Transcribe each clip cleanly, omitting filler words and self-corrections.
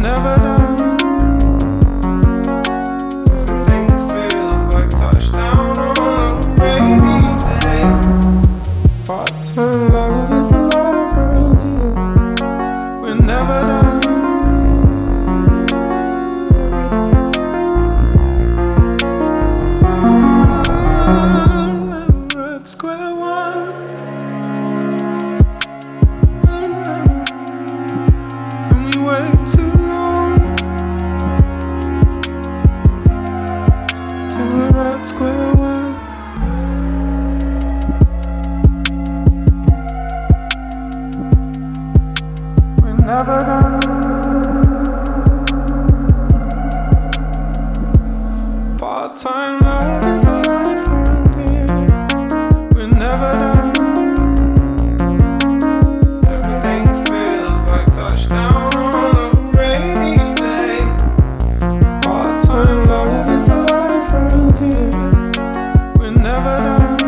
never done. Everything feels like touchdown on a rainy day. Part-time love is alive around here. We're never done. Never at square one. And we wait too long till we're at square one. We're never done. Part-time love is alive around here. We're never done. Everything feels like touchdown on a rainy day. Part-time love is alive around here. We're never done.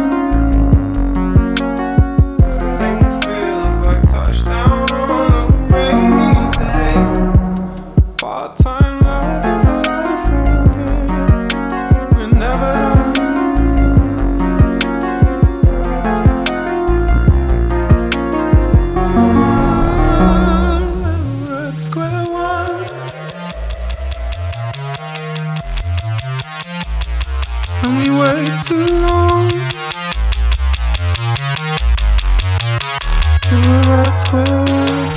Everything feels like touchdown on a rainy day. Part-time love is alive around here. We're never done. Never at square one. And we wait too long till we're at square one.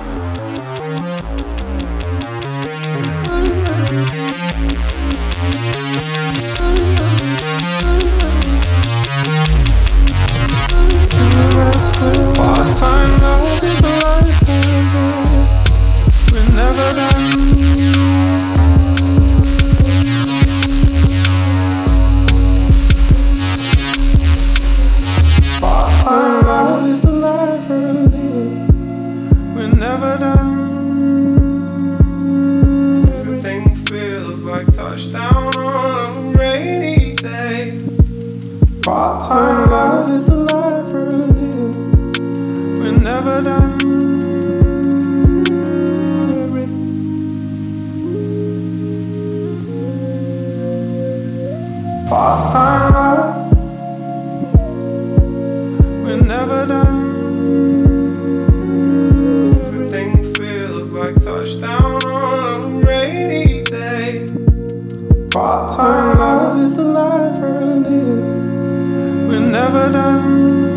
Part-time love is alive around here. We're never done. Part-time love is alive around here. We're never done. Everything feels like touchdown on a rainy day. Part-time love is alive around here. We're never done. Part-time love. We're never done. Everything feels like touchdown on a rainy day. Part-time love is alive around here. We're never done.